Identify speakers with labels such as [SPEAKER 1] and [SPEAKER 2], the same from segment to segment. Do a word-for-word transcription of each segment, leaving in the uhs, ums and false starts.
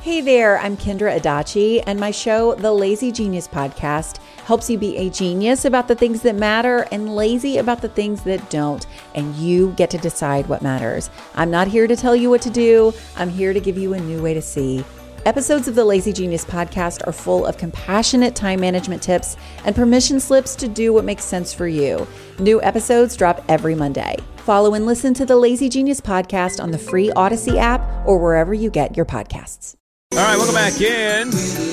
[SPEAKER 1] Hey there, I'm Kendra Adachi, and my show, The Lazy Genius Podcast, helps you be a genius about the things that matter and lazy about the things that don't, and you get to decide what matters. I'm not here to tell you what to do. I'm here to give you a new way to see. Episodes of the Lazy Genius Podcast are full of compassionate time management tips and permission slips to do what makes sense for you. New episodes drop every Monday. Follow and listen to the Lazy Genius Podcast on the free Odyssey app or wherever you get your podcasts.
[SPEAKER 2] All right, welcome back in.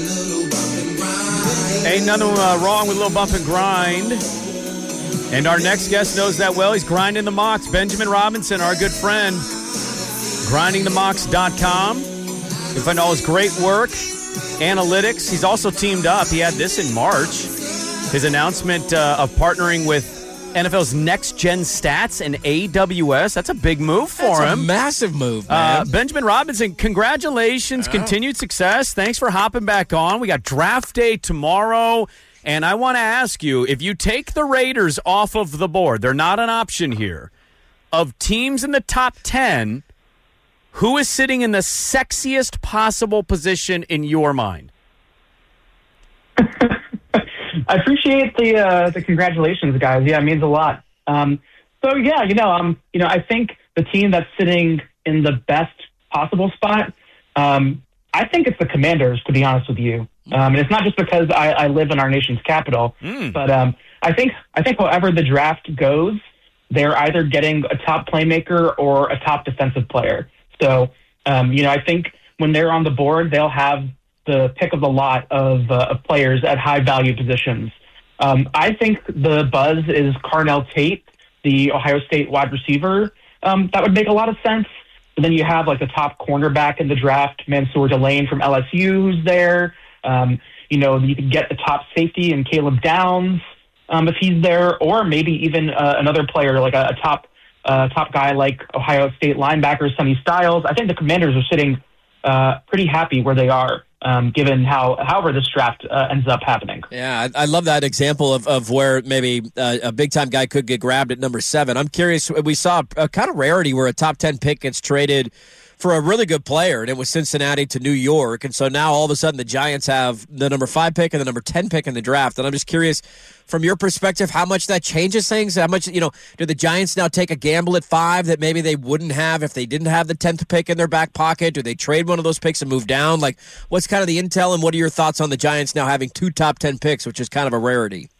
[SPEAKER 2] Ain't nothing uh, wrong with a little bump and grind. And our next guest knows that well. He's grinding the mocks. Benjamin Robinson, our good friend, grinding the mocks dot com. You can find all his great work, analytics. He's also teamed up. He had this in March. His announcement uh, of partnering with N F L's Next Gen Stats and A W S. That's a big move for
[SPEAKER 3] That's
[SPEAKER 2] him.
[SPEAKER 3] a massive move, man.
[SPEAKER 2] Uh, Benjamin Robinson, congratulations. Oh. Continued success. Thanks for hopping back on. We got draft day tomorrow. And I want to ask you, if you take the Raiders off of the board, they're not an option here, of teams in the top ten, who is sitting in the sexiest possible position in your mind?
[SPEAKER 4] I appreciate the uh, the congratulations, guys. Yeah, it means a lot. Um, so yeah, you know, um, you know, I think the team that's sitting in the best possible spot, um, I think it's the Commanders. To be honest with you, um, and it's not just because I, I live in our nation's capital, mm. but um, I think I think however the draft goes, they're either getting a top playmaker or a top defensive player. So um, you know, I think when they're on the board, they'll have the pick of the lot of, uh, of players at high-value positions. Um, I think the buzz is Carnell Tate, the Ohio State wide receiver. Um, that would make a lot of sense. But then you have like the top cornerback in the draft, Mansour Delane from L S U, who's there. Um, you know, you could get the top safety in Caleb Downs um, if he's there, or maybe even uh, another player like a, a top uh, top guy like Ohio State linebacker Sonny Styles. I think the Commanders are sitting uh, pretty happy where they are. Um, given how, however this draft uh, ends up happening.
[SPEAKER 3] Yeah, I, I love that example of, of where maybe uh, a big-time guy could get grabbed at number seven. I'm curious, we saw a, a kind of rarity where a top ten pick gets traded for a really good player, and it was Cincinnati to New York, and so now all of a sudden the Giants have the number five pick and the number ten pick in the draft, and I'm just curious, from your perspective, how much that changes things? How much, you know, do the Giants now take a gamble at five that maybe they wouldn't have if they didn't have the tenth pick in their back pocket? Do they trade one of those picks and move down? Like, what's kind of the intel, and what are your thoughts on the Giants now having two top ten picks, which is kind of a rarity?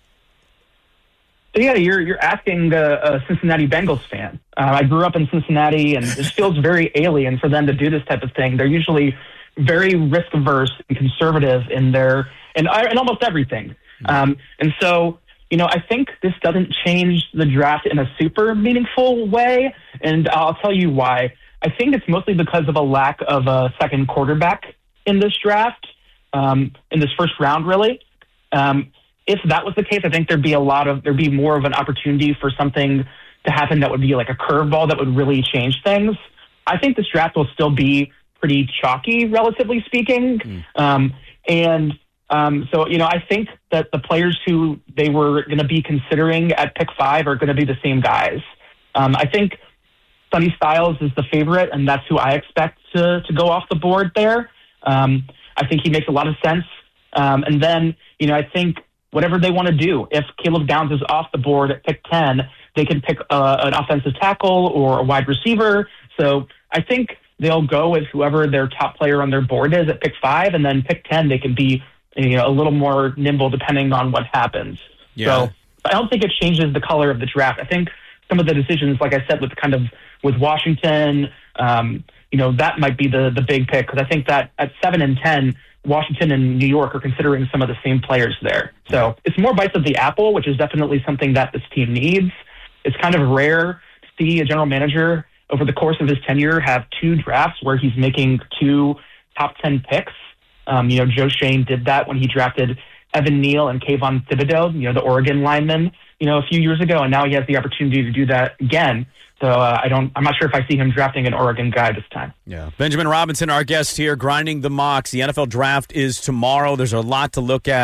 [SPEAKER 4] Yeah, you're you're asking a, a Cincinnati Bengals fan. Uh, I grew up in Cincinnati, and it feels very alien for them to do this type of thing. They're usually very risk averse and conservative in their in, in almost everything. Um, and so, you know, I think this doesn't change the draft in a super meaningful way, and I'll tell you why. I think it's mostly because of a lack of a second quarterback in this draft, um, in this first round, really. Um, If that was the case, I think there'd be a lot of there'd be more of an opportunity for something to happen that would be like a curveball that would really change things. I think this draft will still be pretty chalky, relatively speaking. Mm. Um, and um, so, you know, I think that the players who they were going to be considering at pick five are going to be the same guys. Um, I think Sonny Styles is the favorite, and that's who I expect to, to go off the board there. Um, I think he makes a lot of sense. Um, and then, you know, I think whatever they want to do. If Caleb Downs is off the board at pick ten, they can pick uh, an offensive tackle or a wide receiver. So I think they'll go with whoever their top player on their board is at pick five, and then pick ten, they can be, you know, a little more nimble depending on what happens. Yeah. So I don't think it changes the color of the draft. I think some of the decisions, like I said, with kind of with Washington, um, you know, that might be the the big pick, because I think that at seven and ten, Washington and New York are considering some of the same players there. So it's more bites of the apple, which is definitely something that this team needs. It's kind of rare to see a general manager over the course of his tenure have two drafts where he's making two top ten picks. Um, you know, Joe Schoen did that when he drafted Evan Neal and Kayvon Thibodeau, you know, the Oregon lineman, you know, a few years ago, and now he has the opportunity to do that again. So uh, I don't, I'm not sure if I see him drafting an Oregon guy this time.
[SPEAKER 2] Yeah. Benjamin Robinson, our guest here, grinding the mocks. The N F L draft is tomorrow. There's a lot to look at.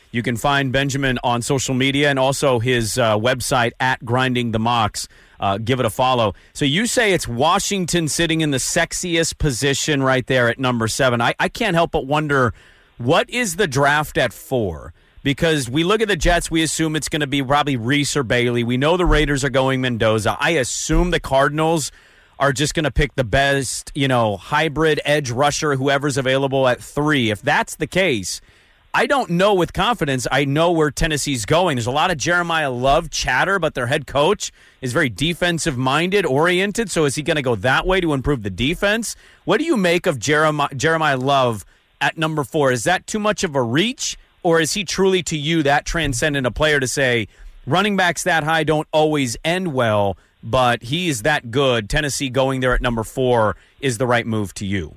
[SPEAKER 2] You can find Benjamin on social media and also his uh, website at Grinding the Mocks. Uh, give it a follow. So you say it's Washington sitting in the sexiest position right there at number seven. I, I can't help but wonder, what is the draft at four? Because we look at the Jets, we assume it's going to be probably Reese or Bailey. We know the Raiders are going Mendoza. I assume the Cardinals are just going to pick the best, you know, hybrid edge rusher, whoever's available at three. If that's the case, I don't know with confidence. I know where Tennessee's going. There's a lot of Jeremiah Love chatter, but their head coach is very defensive-minded, oriented. So is he going to go that way to improve the defense? What do you make of Jeremiah, Jeremiah Love at number four? Is that too much of a reach, or is he truly to you that transcendent a player to say running backs that high don't always end well, but he is that good? Tennessee going there at number four is the right move to you?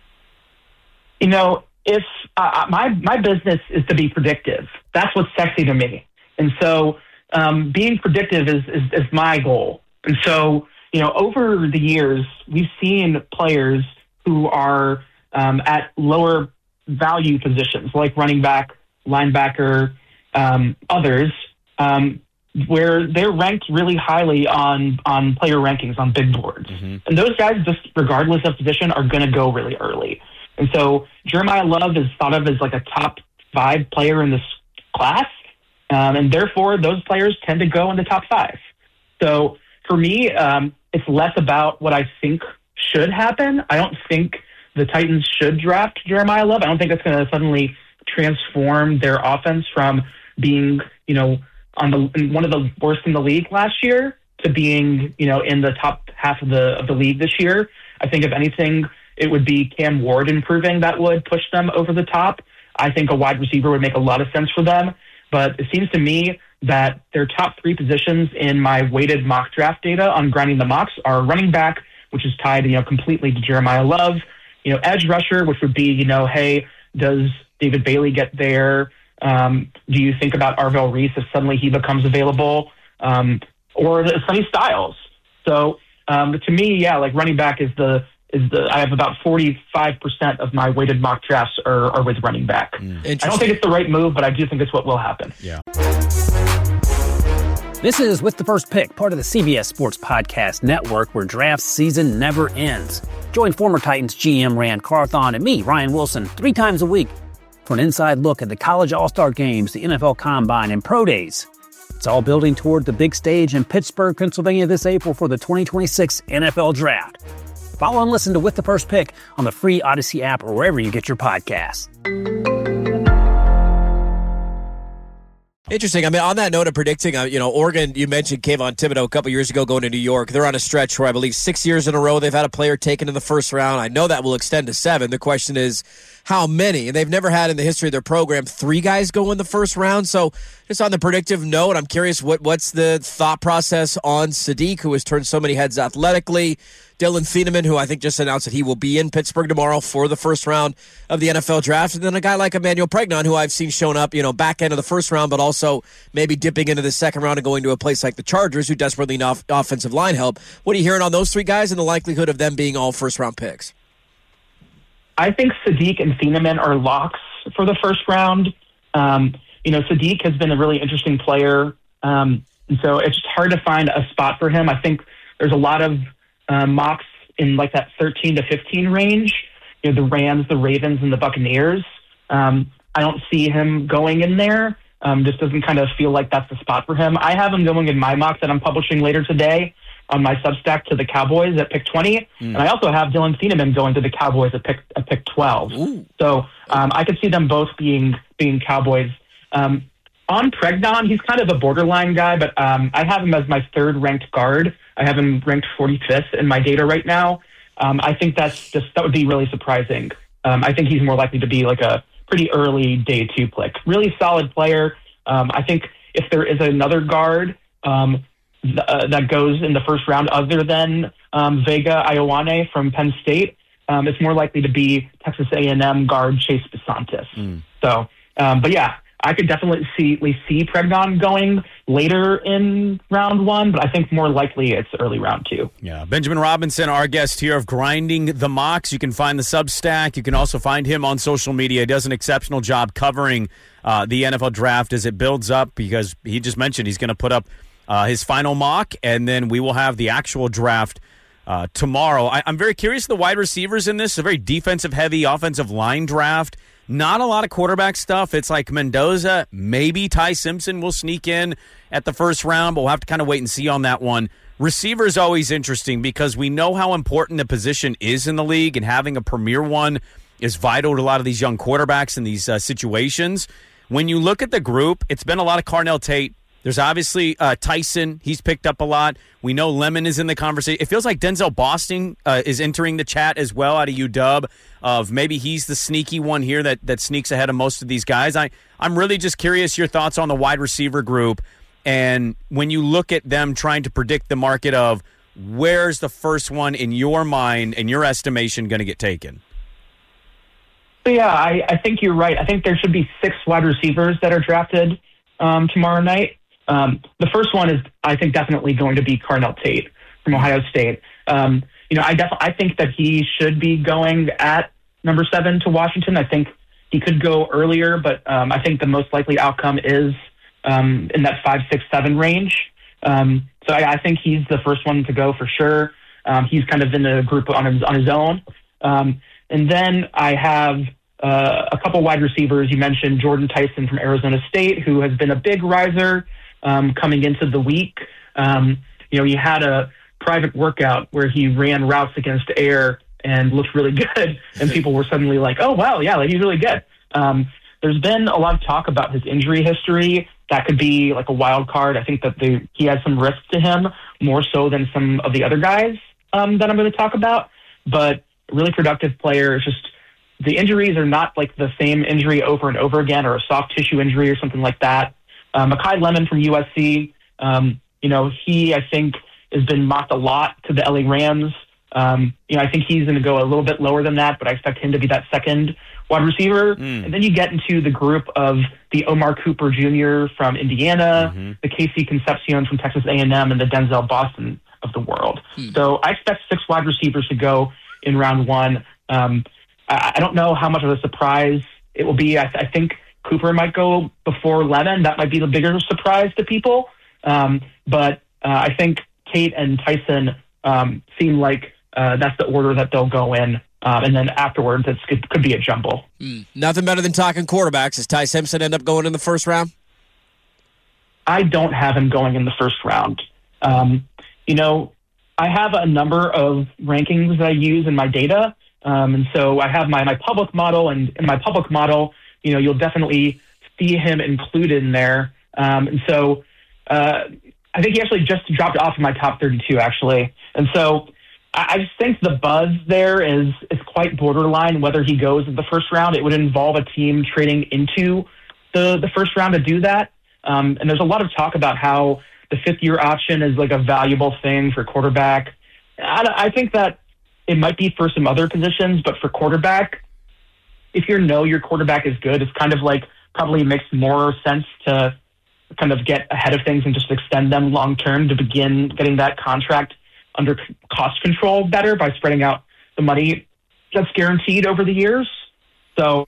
[SPEAKER 4] You know, if uh, my my business is to be predictive, that's what's sexy to me, and so um, being predictive is, is is my goal. And so, you know, over the years, we've seen players who are um, at lower value positions, like running back, linebacker, um, others, um, where they're ranked really highly on on player rankings on big boards, mm-hmm. and those guys, just regardless of position, are going to go really early. And so Jeremiah Love is thought of as like a top five player in this class, um, and therefore those players tend to go in the top five. So for me, um, it's less about what I think should happen. I don't think the Titans should draft Jeremiah Love. I don't think it's going to suddenly transform their offense from being, you know, on the one of the worst in the league last year to being, you know, in the top half of the of the league this year. I think if anything, it would be Cam Ward improving that would push them over the top. I think a wide receiver would make a lot of sense for them. But it seems to me that their top three positions in my weighted mock draft data on Grinding the Mocks are running back, which is tied, you know, completely to Jeremiah Love. You know, edge rusher, which would be, you know, hey, does David Bailey get there? Um, do you think about Arvell Reese if suddenly he becomes available? Um, or the Sonny Styles. So um, to me, yeah, like running back is the Is the I have about forty-five percent of my weighted mock drafts are, are with running back. Mm. I don't think it's the right move, but I do think it's what will happen.
[SPEAKER 2] Yeah.
[SPEAKER 5] This is With the First Pick, part of the C B S Sports Podcast Network, where draft season never ends. Join former Titans G M Rand Carthon and me, Ryan Wilson, three times a week for an inside look at the college all-star games, the N F L Combine, and Pro Days. It's all building toward the big stage in Pittsburgh, Pennsylvania this April for the twenty twenty-six N F L Draft. Follow and listen to With the First Pick on the free Odyssey app or wherever you get your podcasts.
[SPEAKER 3] Interesting. I mean, on that note of predicting, uh, you know, Oregon, you mentioned Kayvon Thibodeau a couple years ago going to New York. They're on a stretch where I believe six years in a row they've had a player taken in the first round. I know that will extend to seven. The question is how many? And they've never had in the history of their program three guys go in the first round. So just on the predictive note, I'm curious what what's the thought process on Sadiq, who has turned so many heads athletically. Dylan Thieneman, who I think just announced that he will be in Pittsburgh tomorrow for the first round of the N F L Draft. And then a guy like Emmanuel Pregnon, who I've seen shown up, you know, back end of the first round, but also maybe dipping into the second round and going to a place like the Chargers, who desperately need off- offensive line help. What are you hearing on those three guys and the likelihood of them being all first-round picks?
[SPEAKER 4] I think Sadiq and Thieneman are locks for the first round. Um, you know, Sadiq has been a really interesting player, um, and so it's just hard to find a spot for him. I think there's a lot of Uh, mocks in like that thirteen to fifteen range, you know, the Rams, the Ravens, and the Buccaneers. Um, I don't see him going in there. Um, just doesn't kind of feel like that's the spot for him. I have him going in my mock that I'm publishing later today on my Substack to the Cowboys at pick twenty. Mm. And I also have Dylan Thieneman going to the Cowboys at pick, at pick twelve. Ooh. So um, I could see them both being, being Cowboys. Um, on Pregnon, he's kind of a borderline guy, but um, I have him as my third ranked guard. I have him ranked forty-fifth in my data right now. Um, I think that's just that would be really surprising. Um, I think he's more likely to be like a pretty early day two pick. Really solid player. Um, I think if there is another guard um, th- uh, that goes in the first round other than um, Vega Ioane from Penn State, um, it's more likely to be Texas A and M guard Chase Bisontis. Mm. So, um, but yeah, I could definitely see see Pregnon going later in round one, but I think more likely it's early round two.
[SPEAKER 2] Yeah, Benjamin Robinson, our guest here of Grinding the Mocks. You can find the Substack. You can also find him on social media. He does an exceptional job covering uh, the N F L draft as it builds up, because he just mentioned he's going to put up uh, his final mock, and then we will have the actual draft uh, tomorrow. I, I'm very curious the wide receivers in this. It's a very defensive-heavy, offensive line draft. Not a lot of quarterback stuff. It's like Mendoza, maybe Ty Simpson will sneak in at the first round, but we'll have to kind of wait and see on that one. Receiver is always interesting because we know how important the position is in the league, and having a premier one is vital to a lot of these young quarterbacks in these uh, situations. When you look at the group, it's been a lot of Carnell Tate. There's obviously uh, Tyson. He's picked up a lot. We know Lemon is in the conversation. It feels like Denzel Boston uh, is entering the chat as well out of U W, of maybe he's the sneaky one here that, that sneaks ahead of most of these guys. I, I'm really just curious your thoughts on the wide receiver group, and when you look at them trying to predict the market of where's the first one in your mind and your estimation going to get taken.
[SPEAKER 4] So yeah, I, I think you're right. I think there should be six wide receivers that are drafted um, tomorrow night. Um, the first one is, I think, definitely going to be Carnell Tate from Ohio State. Um, you know, I def- I think that he should be going at number seven to Washington. I think he could go earlier, but um, I think the most likely outcome is um, in that five, six, seven range. Um, so I, I think he's the first one to go for sure. Um, he's kind of in a group on his on his own. Um, and then I have uh, a couple wide receivers. You mentioned Jordan Tyson from Arizona State, who has been a big riser Um, coming into the week. Um, you know, he had a private workout where he ran routes against air and looked really good, and people were suddenly like, oh, wow, yeah, like, he's really good. Um, there's been a lot of talk about his injury history. That could be like a wild card. I think that the, he has some risk to him, more so than some of the other guys um, that I'm going to talk about, but a really productive player. It's just the injuries are not like the same injury over and over again, or a soft tissue injury or something like that. Uh, Mekhi Lemon from U S C, um, you know, he, I think, has been mocked a lot to the L A Rams. Um, you know, I think he's going to go a little bit lower than that, but I expect him to be that second wide receiver. Mm. And then you get into the group of the Omar Cooper Junior from Indiana, mm-hmm. the Casey Concepcion from Texas A and M, and the Denzel Boston of the world. Mm. So I expect six wide receivers to go in round one. Um, I, I don't know how much of a surprise it will be. I, I think Cooper might go before Lemon. That might be the bigger surprise to people. Um, but uh, I think Tate and Tyson um, seem like uh, that's the order that they'll go in. Um, and then afterwards, it's, it could be a jumble.
[SPEAKER 3] Mm. Nothing better than talking quarterbacks. Does Ty Simpson end up going in the first round?
[SPEAKER 4] I don't have him going in the first round. Um, you know, I have a number of rankings that I use in my data. Um, and so I have my, my public model, and in my public model, you know, you'll definitely see him included in there. Um, and so uh, I think he actually just dropped off in my top thirty-two, actually. And so I, I just think the buzz there is is quite borderline whether he goes in the first round. It would involve a team trading into the, the first round to do that. Um, and there's a lot of talk about how the fifth-year option is like a valuable thing for quarterback. I, I think that it might be for some other positions, but for quarterback, if you know your quarterback is good, it's kind of like probably makes more sense to kind of get ahead of things and just extend them long term to begin getting that contract under cost control better by spreading out the money that's guaranteed over the years. So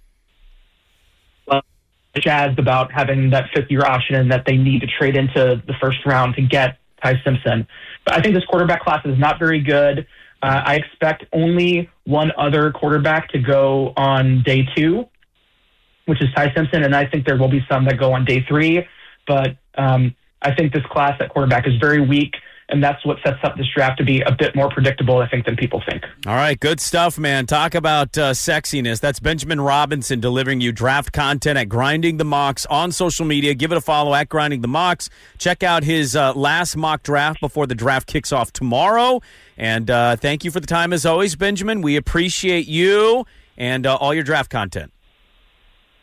[SPEAKER 4] uh, jazzed about having that fifth year option and that they need to trade into the first round to get Ty Simpson. But I think this quarterback class is not very good. Uh, I expect only one other quarterback to go on day two, which is Ty Simpson, and I think there will be some that go on day three. But um, I think this class at quarterback is very weak, and that's what sets up this draft to be a bit more predictable, I think, than people think.
[SPEAKER 2] All right, good stuff, man. Talk about uh, sexiness. That's Benjamin Robinson delivering you draft content at Grinding the Mocks on social media. Give it a follow at Grinding the Mocks. Check out his uh, last mock draft before the draft kicks off tomorrow. And uh, thank you for the time, as always, Benjamin. We appreciate you and uh, all your draft content.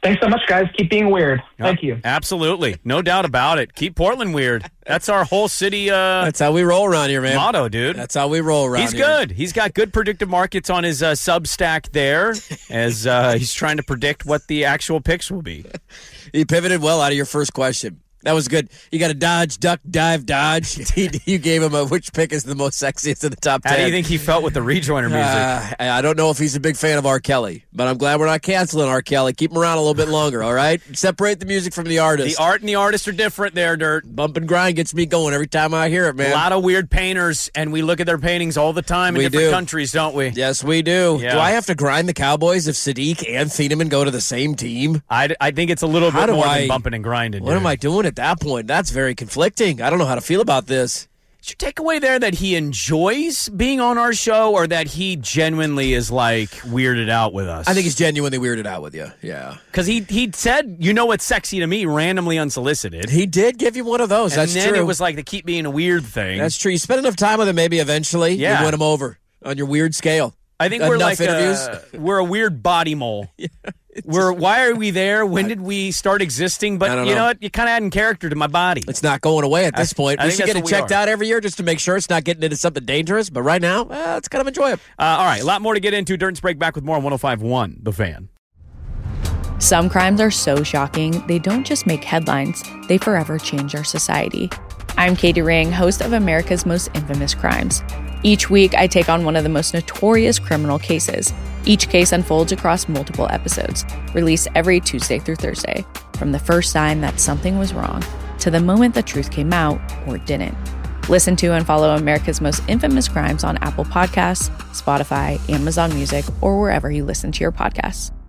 [SPEAKER 4] Thanks so much, guys. Keep being weird. Thank
[SPEAKER 2] Yep,
[SPEAKER 4] you.
[SPEAKER 2] Absolutely. No doubt about it. Keep Portland weird. That's our whole city uh,
[SPEAKER 3] That's how we roll around here, man.
[SPEAKER 2] motto, dude.
[SPEAKER 3] That's how we roll around
[SPEAKER 2] He's
[SPEAKER 3] here.
[SPEAKER 2] good. He's got good predictive markets on his uh, Substack there as uh, he's trying to predict what the actual picks will be.
[SPEAKER 3] You pivoted well out of your first question. That was good. You got to dodge, duck, dive, dodge. You gave him a which pick is the most sexiest in the top ten.
[SPEAKER 2] How do you think he felt with the rejoiner music?
[SPEAKER 3] Uh, I don't know if he's a big fan of R. Kelly, but I'm glad we're not canceling R. Kelly. Keep him around a little bit longer, all right? Separate the music from the artist.
[SPEAKER 2] The art and the artist are different there, Dirt.
[SPEAKER 3] Bump and grind gets me going every time I hear it, man.
[SPEAKER 2] A lot of weird painters, and we look at their paintings all the time in
[SPEAKER 3] We
[SPEAKER 2] different
[SPEAKER 3] do.
[SPEAKER 2] countries, don't we?
[SPEAKER 3] Yes, we do.
[SPEAKER 2] Yeah.
[SPEAKER 3] Do I have to grind the Cowboys if Sadiq and Thieneman go to the same team?
[SPEAKER 2] I, I think it's a little
[SPEAKER 3] How
[SPEAKER 2] bit
[SPEAKER 3] do
[SPEAKER 2] more
[SPEAKER 3] I-
[SPEAKER 2] than bumping and grinding.
[SPEAKER 3] What
[SPEAKER 2] dude.
[SPEAKER 3] am I doing at that point? That's very conflicting. I don't know how to feel about this.
[SPEAKER 2] Is your takeaway there that he enjoys being on our show, or that he genuinely is like weirded out with us?
[SPEAKER 3] I think he's genuinely weirded out with you. Yeah.
[SPEAKER 2] because he he said, "You know what's sexy to me?" randomly unsolicited.
[SPEAKER 3] He did give you one of those.
[SPEAKER 2] and
[SPEAKER 3] That's
[SPEAKER 2] then
[SPEAKER 3] true.
[SPEAKER 2] it was like the keep being a weird thing.
[SPEAKER 3] That's true. You spend enough time with him, maybe eventually
[SPEAKER 2] Yeah.
[SPEAKER 3] you win him over on your weird scale.
[SPEAKER 2] I think
[SPEAKER 3] Enough
[SPEAKER 2] we're like
[SPEAKER 3] interviews.
[SPEAKER 2] A, we're a weird body mole. We're why are we there? When did we start existing? But
[SPEAKER 3] I don't
[SPEAKER 2] you know
[SPEAKER 3] know.
[SPEAKER 2] what? You're kind of adding character to my body.
[SPEAKER 3] It's not going away at this
[SPEAKER 2] I-
[SPEAKER 3] point.
[SPEAKER 2] I
[SPEAKER 3] we
[SPEAKER 2] think
[SPEAKER 3] should
[SPEAKER 2] that's
[SPEAKER 3] get it
[SPEAKER 2] what we
[SPEAKER 3] checked
[SPEAKER 2] are.
[SPEAKER 3] out every year just to make sure it's not getting into something dangerous. But right now, uh, let's kind of enjoy it.
[SPEAKER 2] Uh, all right, a lot more to get into. Dirt and Sprague back with more on one oh five point one The Fan.
[SPEAKER 6] Some crimes are so shocking, they don't just make headlines, they forever change our society. I'm Katie Ring, host of America's Most Infamous Crimes. Each week, I take on one of the most notorious criminal cases. Each case unfolds across multiple episodes, released every Tuesday through Thursday, from the first sign that something was wrong to the moment the truth came out or didn't. Listen to and follow America's Most Infamous Crimes on Apple Podcasts, Spotify, Amazon Music, or wherever you listen to your podcasts.